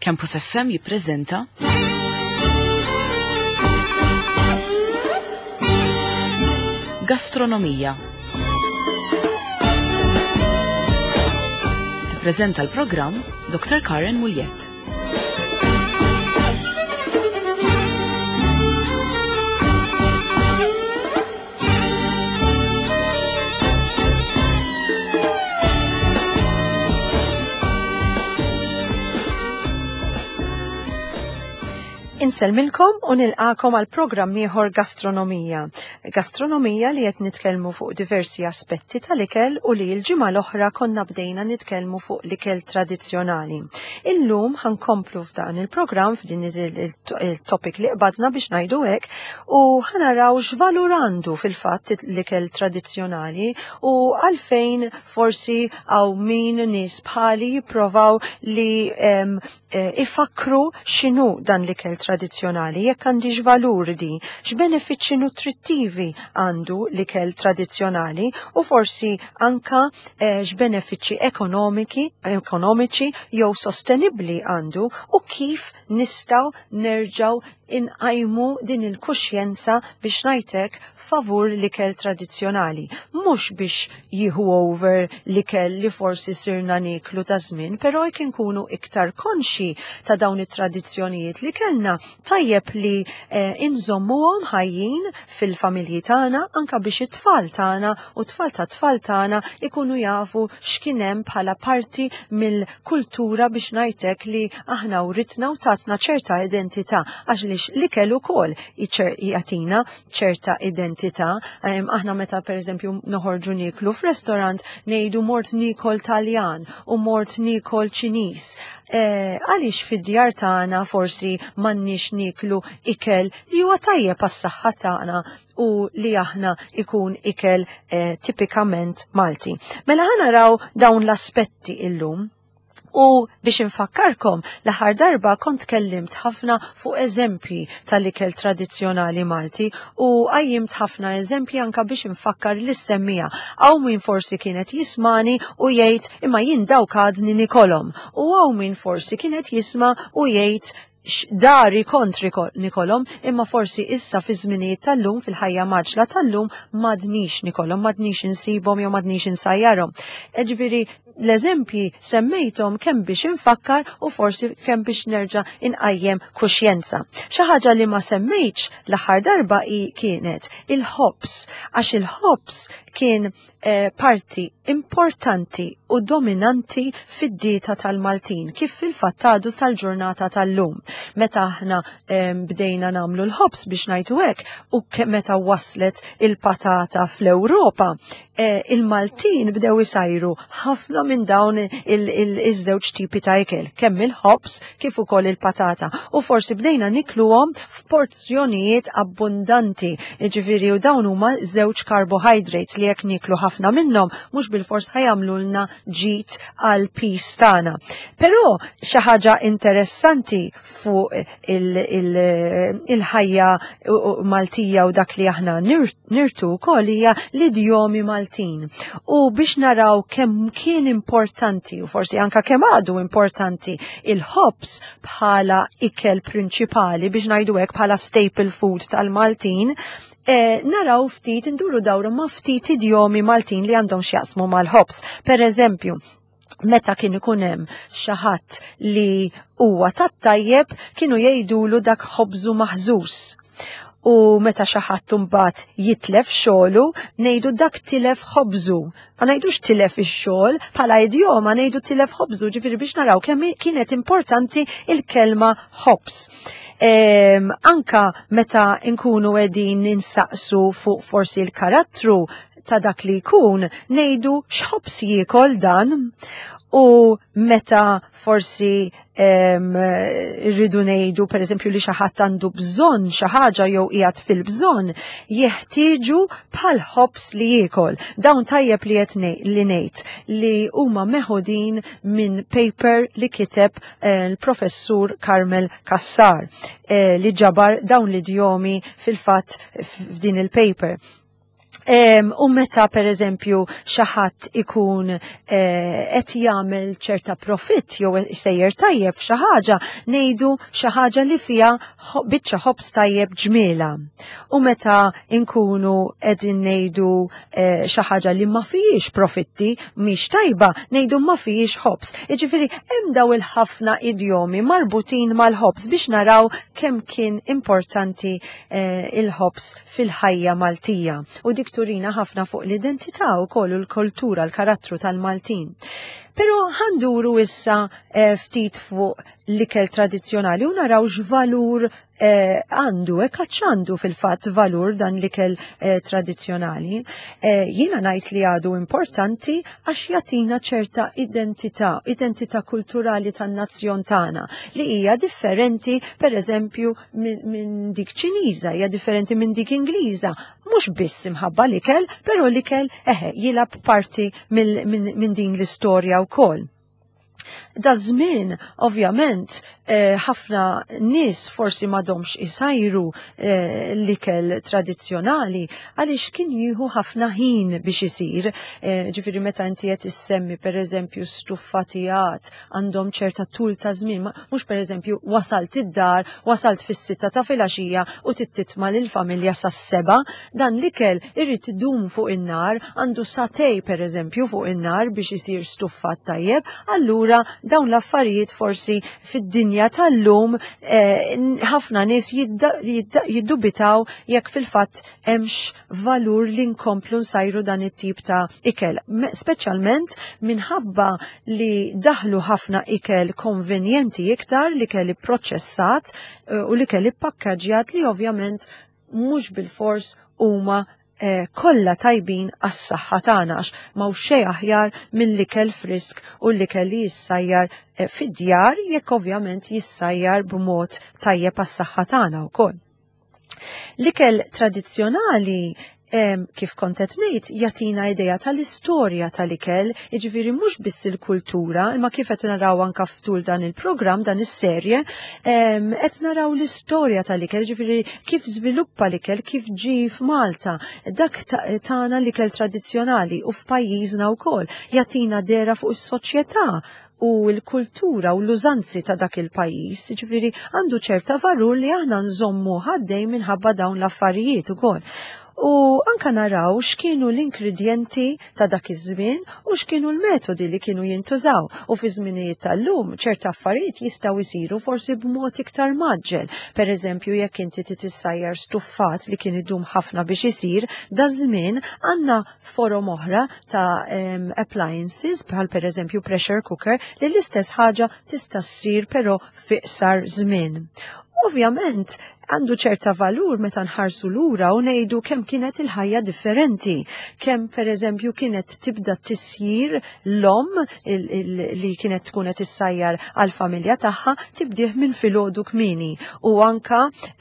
Campus FM jippreżenta Gastronomija. Tippreżenta l-programm Dr. Karen Muljet. Inselmilkom u nilqakom għal programm ieħor Gastronomija. Gastronomija li qed nitkellmu fuq diversi aspetti tal-ikel u li l-ġimgħa l-oħra konna bdejna nitkellmu fuq l-ikel tradizzjonali. Illum ħankomplu f'dan il-programm f'din il-topic li qbadna biex ngħidu hekk u ħanaraw x'valur għandu fil-fatt l-ikel tradizzjonali u għalfejn forsi hawn min nies bħali jipprovaw li ifakru x'inhu dan l-ikel tradizzjonali, jekk għandix valur di, x'benefiċċji nutrittivi għandu l-ikel tradizzjonali u forsi anka x'benefiċċji ekonomiċi jew sostenibbli għandu u kif nistgħu nerġgħu inqajmu din il-kuxjenza biex ngħidlek favur l-ikel tradizzjonali. Mhux biex jieħu over l-ikel li forsi sirna niklu ta' żmien, però jekk inkunu iktar konxi ta' dawn it-tradizzjonijiet li kellna, tajjeb li inżommuhom ħajjin fil-familji tagħna anke biex it-tfal tagħna u tfal ta' tfal tagħna ikunu jafu x'kien hemm bħala parti mill-kultura biex ngħidlek li aħna writna u tatna ċerta identità għax l-ikel ukoll jagħtina ċerta identità. Aħna meta pereżempju noħorġu niklu f'restorant ngħidu mort nikol Taljan u mort nikol Ċiniż. Għaliex fid-djar tagħna forsi m'għandniex niklu ikel li huwa tajjeb għas-saħħa tagħna u li aħna ikun ikel tipikament Malti. Mela ħanaraw dawn l-aspetti illum. U biex infakkarkom, l-aħħar darba kont kellimt ħafna fuq eżempji tal-ikel tradizzjonali Malti u għajjimt ħafna eżempji anka biex infakkar l-semmija. Għaw min forsi kienet jismani u jgħid imma jien dawk għadni nikolhom. U għaw min forsi kienet jisma u jgħid dari kontri nikolhom imma forsi issa fi żminijiet tal-lum fil-ħajja maġla tal-lum m'għadniex nikolhom, m'għadniex insibhom jew m'għadniex insajjarhom. Ġifieri l-eżempji semmejthom kemm biex infakkar u forsi kemm biex nerġa' inqajjem kuxjenza. Xi ħaġa li ma semmejtx l-aħħar darba kienet il-ħobs, għax il-ħobs kien parti importanti u dominanti fid-dieta tal-Maltin, kif fil-fatt għadu sal-ġurnata tal-lum. Meta aħna bdejna nagħmlu l-ħobs biex ngħidu hekk u meta waslet il-patata fl-Ewropa, il-Maltin bdew isajru ħafna minn dawn iż-żewġ tipi ta' ikel, kemm il-ħobs kif ukoll il-patata. U forsi bdejna nikluhom f'porzjonijiet abbundanti. Jiġifieri u dawn huma żewġ carbohydrates li jekk niklu ħafna minnhom mhux bil-fors ħajamlulna ġid għal pis tagħna. Però xi ħaġa interessanti fuq il-ħajja Maltija u dak li aħna nirtu wkoll hija l-idjomi Maltin. U biex naraw kemm kien importanti u forsi anka kemm għadu importanti il-ħobs bħala ikel prinċipali biex ngħidu hekk bħala staple food tal-Maltin, naraw ftit induru dawru ma' ftit idjomi Maltin li għandhom x'jaqsmu mal-ħobs. Pereżempju, meta kien ikun hemm xi ħadd li huwa tat-tajjeb kienu jgħidulu dak ħobżu maħżus. U meta xi ħadd imbagħad jitlef xogħlu ngħidu dak tilef ħobżu. Ma ngħidux tilef ix-xogħol bħala idjoma ngħidu tilef ħobżu, ġifieri biex naraw kemm kienet importanti il-kelma ħobs. Anka meta nkunu qegħdin ninsaqsu fuq forsi l-karattru ta' dak li jkun ngħidu x'ħobs jiekol dan u meta forsi rridu ngħidu pereżempju li xi ħadd għandu bżonn xi ħaġa jew qiegħed fil-bżonn jeħtieġu bħal ħobs li jiekol. Dawn tajjeb li qed ngħid li huma meħudin minn paper li kiteb l-professur Carmel Cassar li ġabar dawn l-idjomi fil-fatt f'din il-paper. U meta per eżempju xi ħadd ikun qed jagħmel ċerta profitt jew sejjer tajjeb xi ħaġa ngħidu xi ħaġa li fiha biċċa ħobs tajjeb ġmiela. U meta nkunu qegħdin ngħidu xi ħaġa li ma fihiex profitti mhix tajba ngħidu ma fihiex ħobs. Jiġifieri hemm daw il-ħafna idjomi marbutin mal-ħobs biex naraw kemm kien importanti il-ħobs fil-ħajja Maltija. U dik turina ħafna fuq l-identità wkoll u l-kultura, l-karattru tal-Maltin. Però ħanduru issa ftit fuq l-ikel tradizzjonali u naraw x'valur għandu, għandu fil-fatt valur dan l-ikel tradizzjonali. Jiena ngħid li għadu importanti għax jagħtina ċerta identità kulturali tan-nazzjon tagħna li hija differenti pereżempju minn dik Ċiniża, hija differenti minn dik Ingliża. Mhux biss imħabba l-ikel, però l-ikel jilab parti minn din l-istorja wkoll. Da żmien, ovvjament, ħafna nies forsi m'għadhomx isajru l-ikel tradizzjonali għaliex kien jieħu ħafna ħin biex isir. Ġifieri meta inti qed issemmi pereżempju stuffatijat għandhom ċerta tul ta' żmien, mhux pereżempju wasalt id-dar, wasalt fis-sitta ta' filgħaxija u titma' lill-familja sas-seba', dan l-ikel irid idum fuq in-nar, għandu satej pereżempju fuq in-nar biex isir stuffat tajjeb, allura dawn l-affarijiet forsi fid-dinja tal-lum ħafna nies jiddubitaw jekk fil-fatt hemmx valur li nkomplu nsajru dan it-tip ta' ikel, speċjalment minħabba li daħlu ħafna ikel konvenjenti iktar, l-ikel ipproċessat u l-ikel ippakkaġġjat li ovvjament mhux bil-fors huma kollha tajbin għas-saħħa tagħna għax m'hawn xejn aħjar mill-ikel frisk u l-ikel li jissajjar fid-djar jekk ovvjament jissajjar b'mod tajjeb għas-saħħa tagħna wkoll. L-ikel tradizzjonali kif kont qed ngħid jagħtina idea tal-istorja tal-ikel, jiġifieri mhux biss il-kultura, imma kif qed naraw anke ftul dan il-programm, dan is-serje, qed naraw l-istorja tal-ikel, jiġifieri kif żviluppa l-ikel, kif ġie f'Malta, dak tagħna l-ikel tradizzjonali u f'pajjiżna wkoll jagħtina dera fuq is-soċjetà u l-kultura u l-użanzi ta' dak il-pajjiż, jiġifieri għandu ċerta valur li aħna nżommu ħaddej minħabba dawn l-affarijiet ukoll. U anka naraw x'kienu l-ingredjenti ta' dak iż-żmien u x'kienu l-metodi li kienu jintużaw. U fi żminijiet tal-lum ċerta affarijiet jistgħu jsiru forsi b'mod iktar maġġel. Pereżempju jekk inti tissajjar stuffat li kien idum ħafna biex isir, da żmien għandna forom oħra ta' appliances bħal pereżempju pressure cooker li l-istess ħaġa tista' ssir però fiqsar żmien. Ovvjament, għandu ċerta valur meta nħarsu lura u ngħidu kemm kienet il-ħajja differenti, kemm pereżempju kienet tibda tisjir l-om li kienet tkun qed issajjar għall-familja tagħha tibdih minn filgħodu kmieni u anka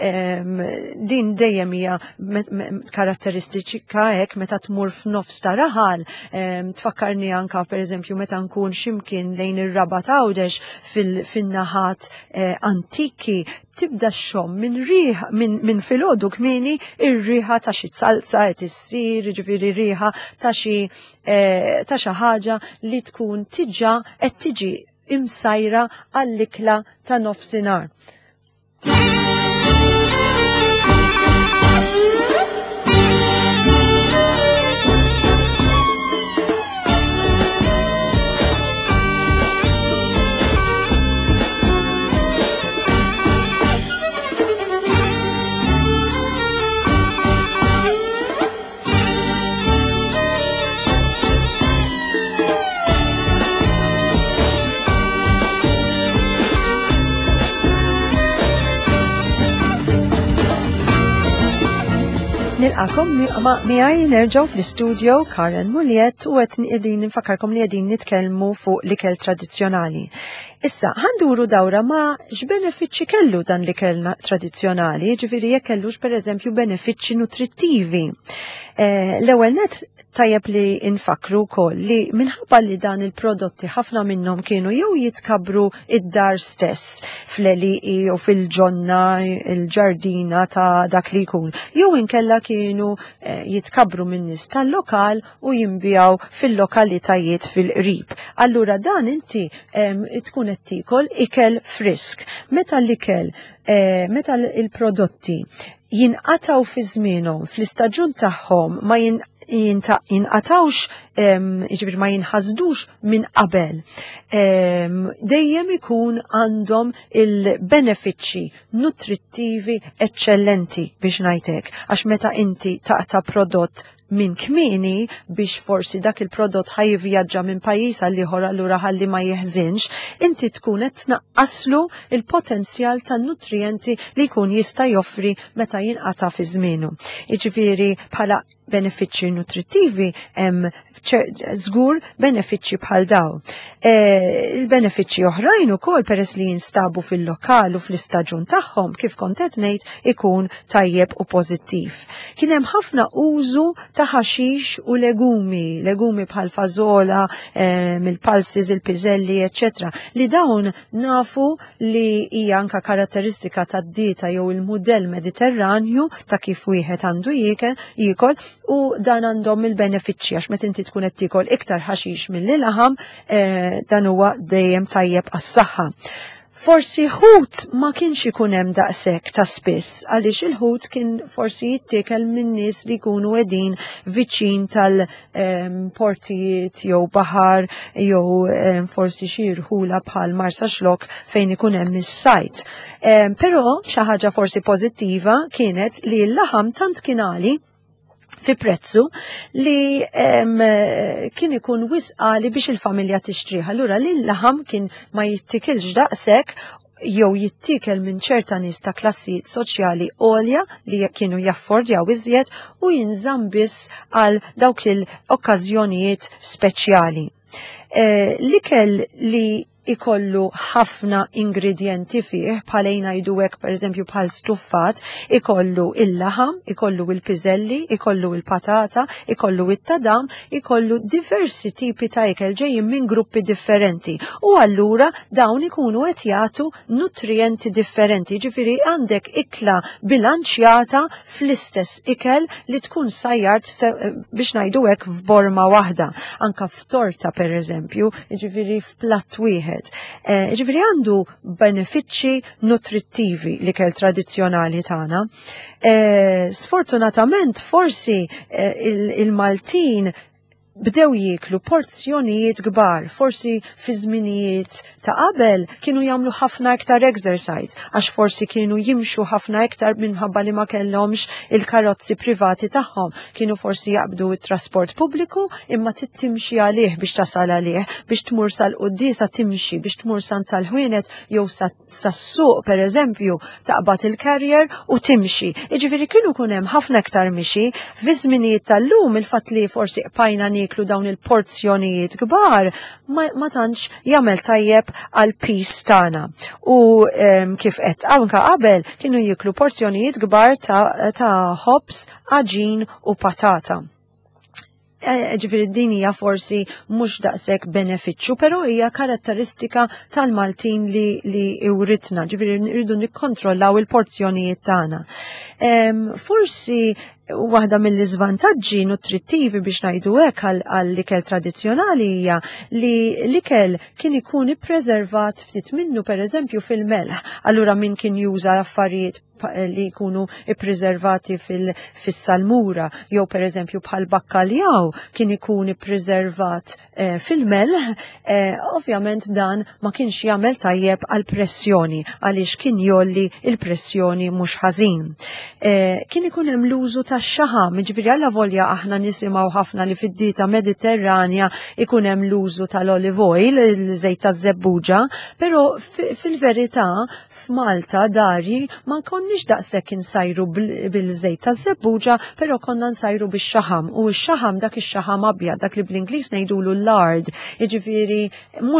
din dejjem hija karatteristika hekk meta tmur f'nofs ta' raħal, tfakkarni anka pereżempju meta nkun x'imkien lejn ir-Raba Għawdex fin-naħat antiki tibda x-xom minn filgħodu kmieni ir-riħa ta' xi salza qed issir, jiġifieri riħa ta' xi ħaġa li tkun tiġà qed tiġi imsajra għall-ikla ta' nofsinhar. Nilqakom miegħi nerġgħu fl-istudio Karen Mulliet u qed qegħdin nfakkarkom li qegħdin nitkellmu fuq l-ikel tradizzjonali. Issa, ħanduru dawra ma x'benefiċċji kellu dan li kellna tradizzjonali, ġifieri jekk kellux pereżempju benefiċċji nutrittivi. L-ewwel net tajjeb li infakru wkoll li minħabba li dan il-prodotti ħafna minnhom kienu jew jitkabru id-dar stess fl-eliqi u fil-ġonna, il-ġardina ta' dak li jkun, jew inkella kienu jitkabru min nies tal-lokal u jinbijaw fil-lokalitajiet fil-qrib. Allura dan inti tkun qed tikol ikel frisk. Meta l-ikel, meta il-prodotti jinqataw fi żmienhom, fl-istaġun tagħhom ma jinqatawx, ġifir ma jinħazdux minn qabel. Dejjem ikun għandhom il-benefiċċji nutrittivi eccellenti biex ngħidlek, għax meta inti taqta' prodott minn kmieni biex forsi dak il-prodott ħajvjaġġa minn pajjiż għal ieħor allura ħalli ma jeħżinx, inti tkun qed tnaqqaslu il-potenzjal tan-nutrijenti li jkun jista' joffri meta jinqata' fi żmienu. Jiġifieri bħala benefiċċji nutrittivi hemm żgur benefiċċji bħal dawn. Il-benefiċċji oħrajn ukoll peress li jinstabu fil-lokal u fl-istaġun tagħhom kif kont qed ngħid ikun tajjeb u pożittiv. Kien hemm ħafna użu ta' ħaxix u legumi bħal fażola, il-pulses, il-piżelli, eċetera, li dawn nafu li hija anke karatteristika tad-dieta jew il-mudell mediterranju ta' kif wieħed għandu jiekol u dan għandhom il-benefiċċji għax meta inti tkun qed tikol iktar ħaxix mill-laħam dan huwa dejjem tajjeb għas-saħħa. Forsi ħut ma kienx ikun hemm daqshekk ta' spiss għaliex il-ħut kien forsi jittiekel minn nies li jkunu qegħdin viċin tal-portijiet jew baħar jew forsi xi rħula bħal Marsa Xlok fejn ikun hemm is-sajt. Però xi ħaġa forsi pożittiva kienet li l-laħam tant kien għali fi prezzu li kien ikun wisqali biex il-familja tixtriħ. Allura li l-laħam kien ma jittikilx daqshekk jew jittikel minn ċerta nies ta' klassijiet soċjali għolja li kienu jaffordjaw iżjed u jinżamm biss għal dawk il-okkażjonijiet speċjali. L-ikel li ikollu ħafna ingredienti fih, bħalejna jdu hekk pereżempju bħal stuffat, ikollu il-laħam, ikollu il-piżelli, ikollu il-patata, ikollu it-tadam, ikollu diversi tipi ta' ikel ġejjin minn gruppi differenti. U allura dawn ikunu qed jagħtu nutrienti differenti, ġifieri għandek ikla bilanċjata fl-istess ikel li tkun sajjart biex ngħidu hekk f'borma waħda, anke f'torta pereżempju, ġifieri f'platt wieħed. Ġifieri għandu benefiċċji nutrittivi l-ikel tradizzjonali tagħna. Sfortunatament forsi il-Maltin bdew jieklu porzjonijiet kbar, forsi fi żminijiet ta' qabel kienu jagħmlu ħafna iktar exercise, għax forsi kienu jimxu ħafna iktar minħabba li ma kellhomx il-karozzi privati tagħhom, kienu forsi jaqbdu it-trasport pubbliku imma timxi għalih biex tasal għalih, biex tmur sal-quddiesa timxi, biex tmur sant tal-ħwienet jew sas-suq pereżempju taqbad il-carrier u timxi. Jiġifieri kienu kun hemm ħafna iktar mixi, fi żminijiet tal-lum il-fatt li forsi qbajna niklu dawn il-porzjonijiet kbar ma tantx jagħmel tajjeb għal pis tagħna. U kif qed anke qabel kienu jiklu porzjonijiet kbar ta' ħobs, aġin u patata. Ġifieri din hija forsi mhux daqshekk benefiċċju, però hija karatteristika tal-Maltin li iwritna, ġifieri nridu nikkontrollaw il-porzjonijiet tagħna. Forsi waħda mill-iżvantaġġi nutrittivi biex ngħidu hekk għall-ikel tradizzjonali hija li l-ikel kien ikun ippreservat ftit minnu pereżempju fil-melħ. Allura min kien juża affarijiet li jkunu ippreservati fis-salmura jew pereżempju bħal bakkaljaw kien ikun ippreservat fil-melħ, ovvjament dan ma kienx jagħmel tajjeb għal pressjoni għaliex kien jolli il-pressjoni mhux ħażin. Kien ikun hemm l-użu tax-xaħam, ġifieri alla volja aħna nisimgħu ħafna li fid-dieta mediterranja ikun hemm l-użu tal-olive oil, il-żejt taż-żebbuġa, però fil-verità f'Malta dari ma konniex daqshekk insajru bil-żejt taż-żebbuġa, però konna nsajru bix-xaħam u x-xaħam dak ix-xaħam abjad dak li bl-Ingliż ngħidulu lard, jiġifieri mhux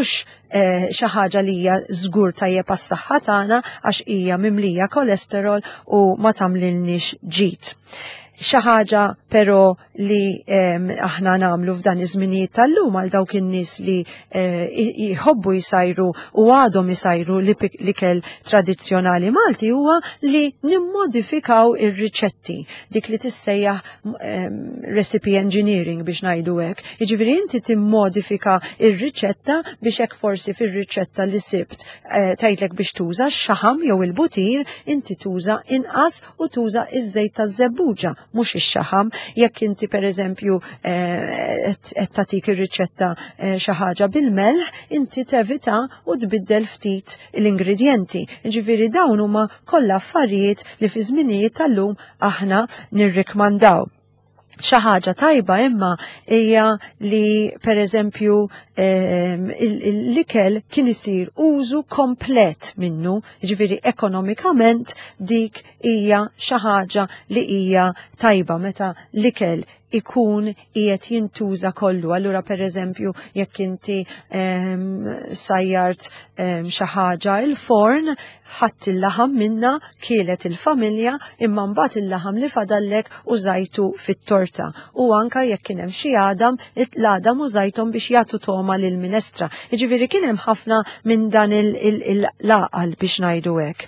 xi ħaġa li hija żgur tajjeb għas-saħħa tagħna għax hija mimlija kolesterol u ma tagħmlilniex ġid. Xi ħaġa però li aħna nagħmlu f'dan iż-żminijiet tal-lum għal dawk in-nies li jħobbu jsajru u għadhom isajru l-ikel tradizzjonali Malti huwa li nimmodifikaw ir-riċetti dik li tissejjaħ recipe engineering biex ngħidu hekk. Jiġifieri inti timmodifika ir-riċetta biex hekk forsi fir-riċetta li sibt tgħidlek biex tuża x-xaħam jew il-butir inti tuża inqas u tuża iż-żejt taż-żebbuġa mhux ix-xaħam. Jekk inti pereżempju qed tagħtik ir-riċetta xi ħaġa bil-melħ, inti tevita u tbiddel ftit l-ingredjenti. Ġifieri dawn huma kollha affarijiet li fi żminijiet tal-lum aħna nirrikmandaw. Xi ħaġa tajba imma hija li pereżempju l-ikel kien isir użu komplet minnu, jiġifieri ekonomikament dik hija xi ħaġa li hija tajba meta l-ikel ikun qiegħed jintuża kollu. Allura pereżempju jekk inti sajjart xi ħaġa il-forn, ħadd il-laħam minna kielet il-familja imma mbagħad il-laħam li fadallek użajtu fit-torta. U anke jekk kien hemm xi għadam, l-għadam użajthom biex jagħtu toma lil minestra. Jiġifieri kien hemm ħafna minn dan il-laqal biex ngħidu hekk.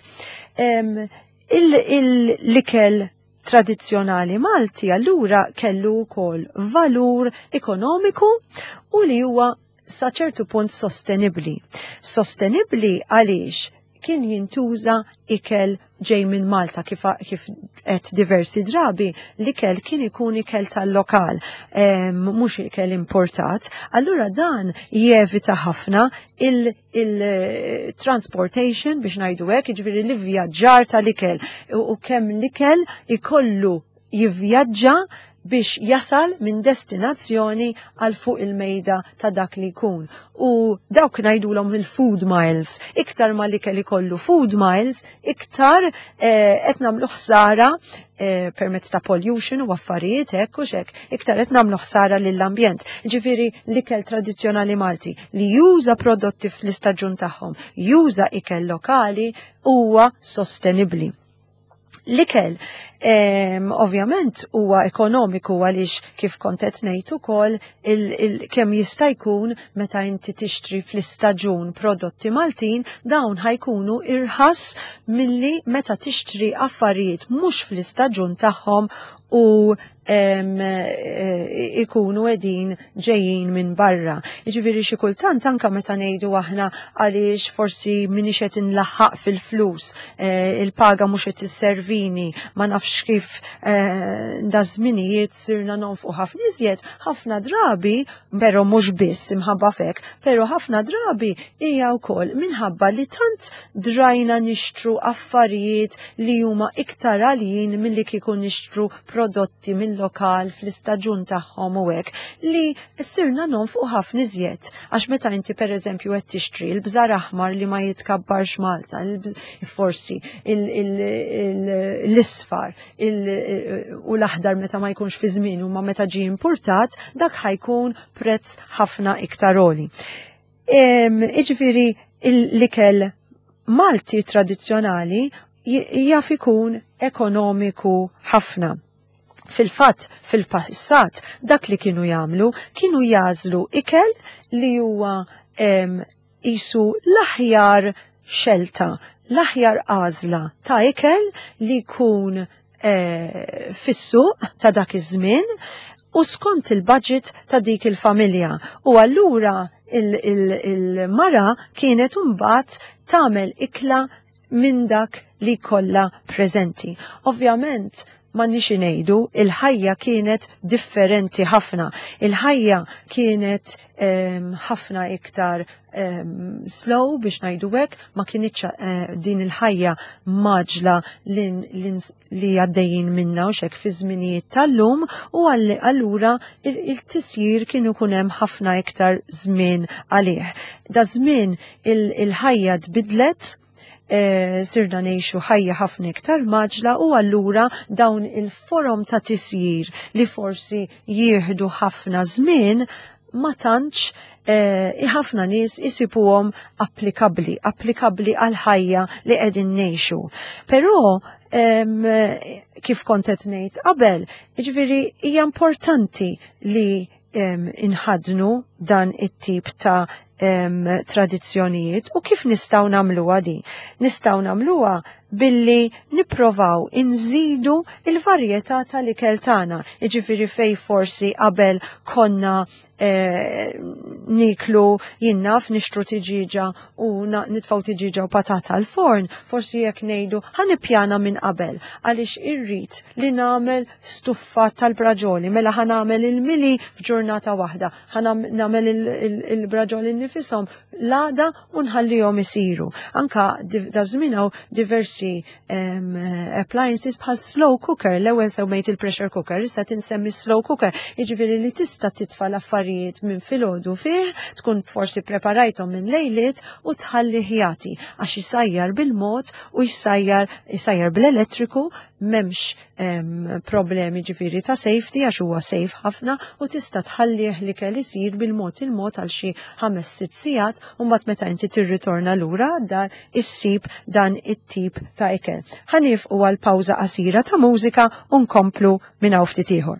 L-ikel tradizzjonali Malti allura kellu wkoll valur ekonomiku u li huwa sa ċertu punt sostenibbli. Sostenibbli għaliex kien jintuża ikel ġej minn Malta kif qed diversi drabi l-ikel kien ikun ikel tal-lokal, mhux ikel importat. Allura dan jevita ħafna il-transportation biex ngħidu hekk, jiġifieri l-ivvjaġġar tal-ikel u kemm l-ikel ikollu jivvjaġġa biex jasal minn destinazzjoni għal fuq il-mejda ta' dak li jkun. U dawk ngħidulhom il-food miles. Iktar ma l-ikel ikollu food miles, iktar qed nagħmlu ħsara permezz ta' pollution u affarijiet hekk u xek, iktar qed nagħmlu ħsara lill-ambjent. Ġifieri l-ikel tradizzjonali Malti li juża prodotti fl-istaġun tagħhom, juża ikel lokali huwa sostenibbli. L-ikel ovvjament huwa ekonomiku għaliex kif kont qed ngħid ukoll kemm jista' jkun meta inti tixtri fl-istaġun prodotti Maltin dawn ħajkunu irħas milli meta tixtri affarijiet mhux fl-istaġun tagħhom u ikunu qegħdin ġejjin minn barra. Jiġifieri xi kultant anke meta ngħidu aħna għaliex forsi minix qed inlaħħaq fil-flus, il-paga mhux qed isservini, ma nafx kif da żminijiet sirna nonfqu ħafna iżjed, ħafna drabi, però mhux biss imħabba fek, però ħafna drabi hija wkoll minħabba li tant drajna nixtru affarijiet li huma iktar għalijin milli kieku nixtru prodotti mill-lokal fl-istaġun tagħhom u hekk li ssirna nonfqu ħafna iżjed. Għax meta inti pereżempju qed tixtri l-bżar aħmar li ma jitkabbarx Malta, forsi l-isfar u l-aħdar meta ma jkunx fi żmien u ma meta ġie importat, dak ħajkun prezz ħafna iktar għoli. Jiġifieri l-ikel Malti tradizzjonali jaf ikun ekonomiku ħafna. Fil-fatt, fil-passat, dak li kienu jagħmlu, kienu jażlu ikel li huwa isu l-aħjar xelta, l-aħjar għażla ta' ikel li jkun fis-suq ta' dak iż-żmien u skont il-budget ta' dik il-familja. U allura il-mara kienet imbagħad tagħmel ikla minn dak li kollha preżenti. Ovvjament, ma nix ngħidu, il-ħajja kienet differenti ħafna. Il-ħajja kienet ħafna iktar slow biex ngħidu hekk, ma kienitx din il-ħajja maġla li għaddejjin minna u xek fi żminijiet tal-lum u allura il-tisjir kienu kunem ħafna iktar żmien għalih. Da żmien il-ħajja tbidlet, sirna ngħixu ħajja ħafna iktar maġla u allura dawn il-forom ta' tisjir li forsi jieħdu ħafna żmien ma tantx ħafna nies isibuhom applikabbli għal ħajja li qegħdin ngħixu. Però kif kont qed ngħid qabel, jiġifieri hija importanti li inħadnu dan it-tip ta' tradizzjonijiet u kif nistgħu nagħmluha di? Nistgħu nagħmluha billi nipprovaw inżidu il-varjetà tal-ikel tagħna. Jiġifieri fejn forsi qabel konna niklu jinnaf nixtru tiġiġa u nitfaw tiġiġa u patata għal forn, forsi jekk ngħidu ħanippjana minn qabel għaliex irrid li nagħmel stuffa tal-braġoli, mela ħanagħmel il-mili f'ġurnata waħda, ħanagħmel il-braġoli nifisom l-għada u nħallihom isiru. Anka da żmien hawn diversi appliances bħal slow cooker, l-ewwel semmejt il-pressure cooker, issa tinsemmi slow cooker, jiġifieri li tista' titfa' l-affarijiet minn filgħodu fih, tkun forsi preparajthom minn lejliet u tħalli ħjati għax isajjar bil-mod u jsajjar bl-elettriku, m'hemmx problemi ġifieri ta' safety għax huwa safe ħafna u tista' tħallih li kell isir bil-mod għal xi 5-6 sigħat u mbagħad meta inti tirritorna lura għad-dar issib dan it-tip ta' ikel. Ħanifqu għal pawża qasira ta' mużika u nkomplu minn hawn ftit ieħor.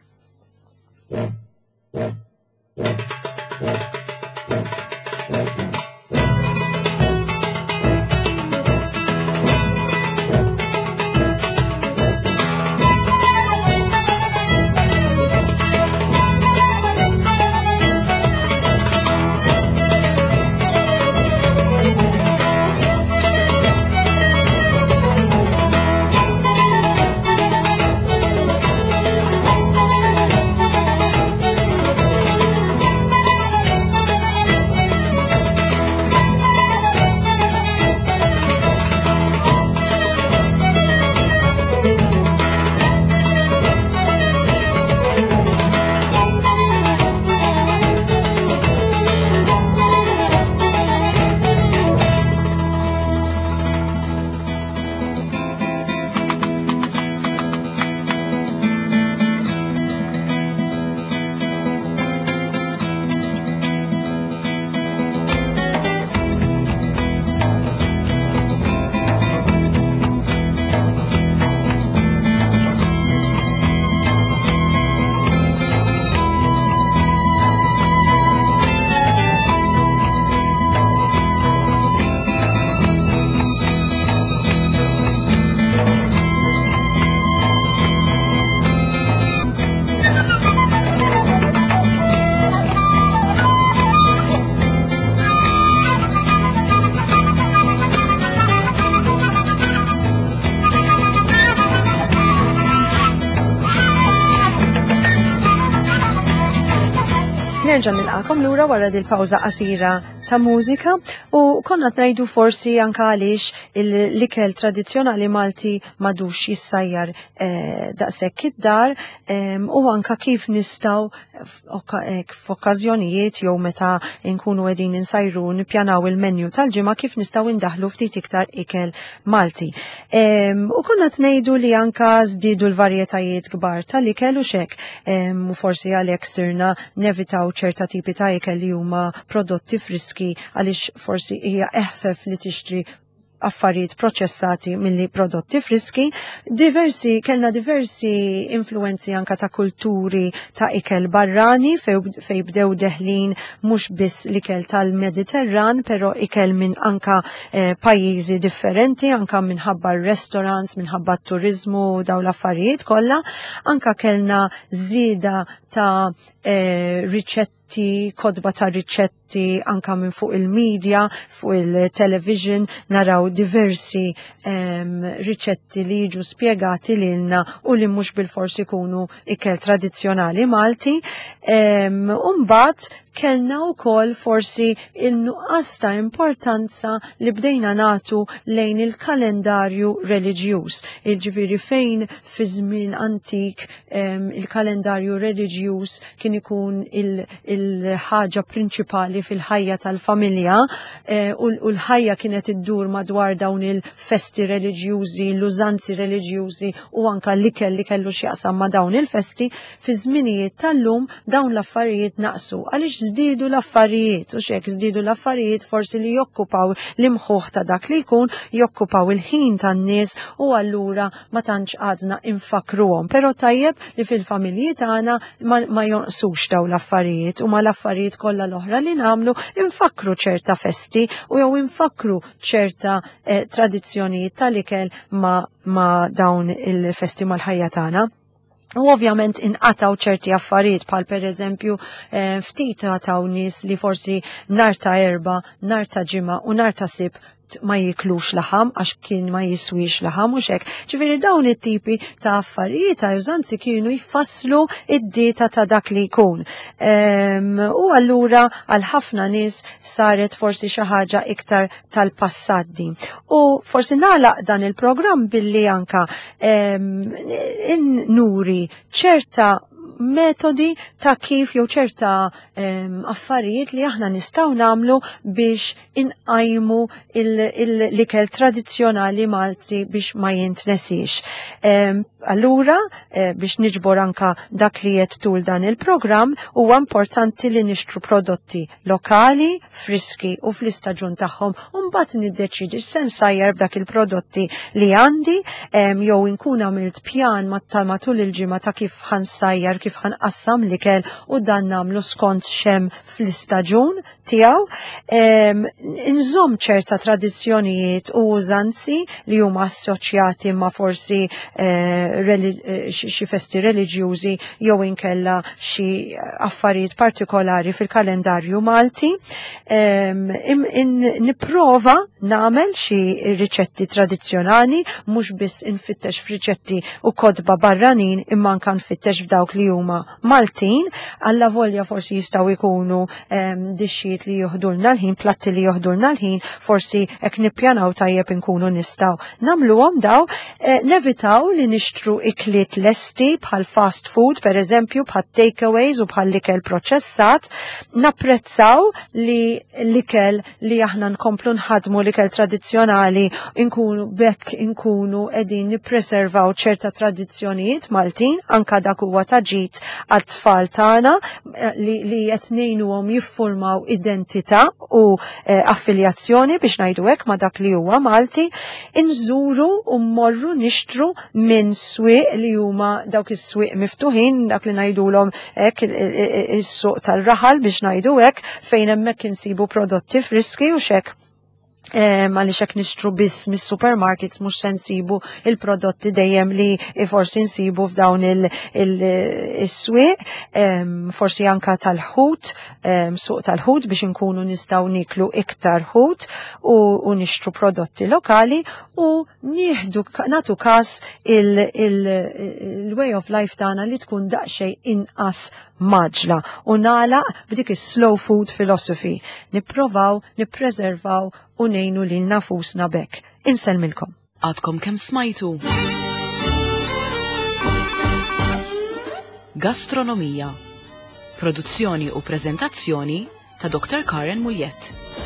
Nerġa' nilqakom lura wara dil pawża qasira ta' mużika u konna ngħidu forsi anke għaliex l-ikel tradizzjonali Malti m'għadux jissajjar daqshekk id-dar u anke kif nistgħu f'okkażjonijiet jew meta nkunu qegħdin insajru nippjanaw il-menju tal-ġimgħa kif nistgħu indaħlu ftit iktar ikel Malti. U konna ngħidu li anke żdiedu l-varjetajiet kbar tal-ikel u xek u forsi għalhekk sirna nevitaw ċerta tipi ta' ikel li huma prodotti friski għaliex forsi hija eħfef li tixtri affarijiet proċessati milli prodotti friski. Kellna diversi influenzi anka ta' kulturi ta' ikel barrani fej bdew deħlin mhux biss l-ikel tal-Mediterran, però ikel minn anka pajjiżi differenti, anka minħabba restaurants, minħabba turizmu daw l-affarijiet kollha. Anka kellna żieda ta' riċetti, kodba ta' riċetti anka minn fuq il-medja, fuq il-television, naraw diversi riċetti li jiġu spjegati lilna u li mhux bil-forsi jkunu ikel tradizzjonali Malti. Mbagħad kellna wkoll forsi il-nuqqas ta' importanza li bdejna nagħtu lejn il-kalendarju reliġjuż. Ġifieri fejn fi żmien antik il-kalendarju reliġjuż kien ikun il-ħaġa prinċipali fil-ħajja tal-familja u l-ħajja kienet iddur madwar dawn il-festi reliġjużi, l-użanzi reliġjużi u anka l-ikel li kellu x'jaqsam ma' dawn il-festi, fi żminijiet tal-lum dawn l-affarijiet naqsu għaliex żdiedu l-affarijiet u xek żdiedu l-affarijiet forsi li jokkupaw l-imħuħ ta' dak li jkun jokkupaw il-ħin tan-nies u allura ma tantx għadna infakruhom. Però tajjeb li fil-familji tagħna ma jonqsux daw l-affarijiet u ma l-affarijiet kollha l-oħra li nagħmlu infakru ċerta festi u jew infakru ċerta tradizzjonijiet tal-ikel ma dawn il-festi mal-ħajja tagħna. U ovvjament inqataw ċerti affarijiet bħal pereżempju ftit taw nies li forsi nhar ta' erba', nhar ta' ġimgħa u nhar ta' sibt ma jiklux laħam għax kien ma jiswix laħam u xek. Ġifieri dawn it-tipi ta' affarijiet ta' użanzi kienu jfasslu id-dieta ta' dak li jkun. U allura għal ħafna nies saret forsi xi ħaġa iktar tal-passat din. U forsi nagħlaq dan il-programm billi anka nuri ċerta metodi ta' kif jew ċerta affarijiet li aħna nistgħu nagħmlu biex inqajmu l-ikel tradizzjonali Malti biex ma jintnesix. Allura biex niġbor anka dak li qed tul dan il-programm huwa importanti li nixtru prodotti lokali, friski u fl-istaġun tagħhom u mbagħad niddeċidi x'se nsajjar b'dak il-prodotti li għandi jew inkun għamilt pjan matul il-ġimgħa ta' kif ħansajjar kif ħanqassam l-ikel u dan nagħmlu skont xem fl-istaġun tiegħu. Inżomm ċerta tradizzjonijiet u użanzi li huma assoċjati ma' forsi xi festi reliġjużi jew inkella xi affarijiet partikolari fil-kalendarju Malti. Nipprova nagħmel xi riċetti tradizzjonali mhux biss infittex f'riċetti u kodba barranin imma anke nfittex f'dawk li huma Maltin, alla volja forsi jistgħu jkunu dixxiet li joħdulna l-ħin, platti li joħdulna l-ħin, forsi hekk nippjanaw tajjeb inkunu nistgħu nagħmluhom daw, nevitaw li nixtru ikliet lesti bħal fast food, pereżempju bħal takeaways u bħal ikel proċessat, napprezzaw li l-ikel li aħna nkomplu nħadmu l-ikel tradizzjonali inkunu qegħdin nippreservaw ċerta tradizzjonijiet Maltin, anka dak huwa taġid għat-tfal tagħna li qed ngħinuhom jiffurmaw identità u affiljazzjoni biex ngħidu hekk ma' dak li huwa Malti, inżuru u mmorru nixtru minn swieq li huma dawk is-swieq miftuħin, dak li ngħidulhom hekk is-suq tal-raħal biex ngħidu hekk fejn hemmhekk insibu prodotti friski u x'hekk. Għaliex hekk nixtru biss mis-supermarkets mhux se nsibu il-prodotti dejjem li forsi nsibu f'dawn is-swieq, forsi anka tal-ħut, suq tal-ħut biex inkunu nistgħu niklu iktar ħut u nixtru prodotti lokali u nagħtu każ il-way of life tagħna li tkun daqsxejn inqas maġla u nagħlaq b'dik is-slow food philosophy. Nipprovaw, nippreservaw u ngħinu lil nafusna bekk. Inselmilkom. Għadkom kemm smajtu. Gastronomija. Produzzjoni u preżentazzjoni ta' Dr. Karen Muljet.